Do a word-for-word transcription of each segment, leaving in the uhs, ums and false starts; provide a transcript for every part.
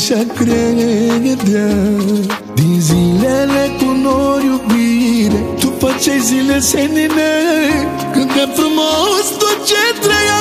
așa credea. Din zilele cu nori iubire, tu făceai zile senine, când de frumos tot ce trăia.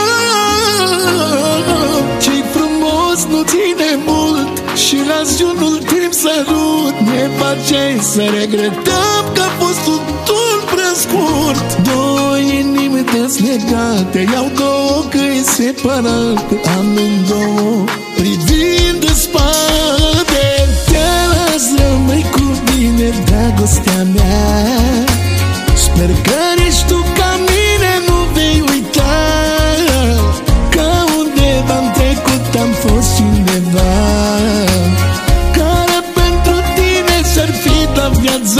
Ce-i frumos nu ține mult și las un ultim sărut. Ne faceai să regretăm că a fost totul prea scurt. Două inimi deslegate iau două căi separate, amândouă privind în spate. Te las, rămâi cu mine, dragostea mea. Sper că ești tu ca mine, nu vei uita că undeva-n trecut am fost cineva care pentru tine și-ar fi dat viața.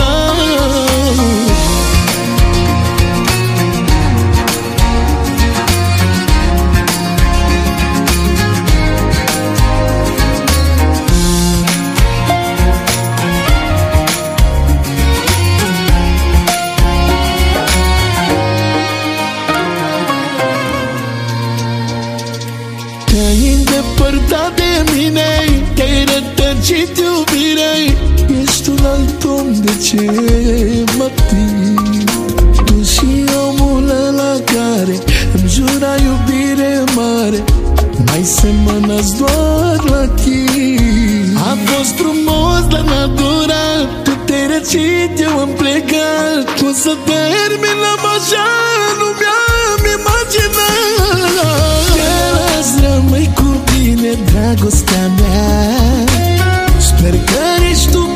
Te-ai îndepărtat de mine, te-ai rătăcit iubire. Ești un alt om, de ce mă plâng? Tu și omul ăla care îmi jura iubire mare, mai semănați doar la tine. A fost frumos, dar n-a durat. Tu te-ai răcit, eu am plecat. Cum să terminăm așa, nu mi-am imaginat. Rămâi cu mine, dragostea mea. Sper că ești tu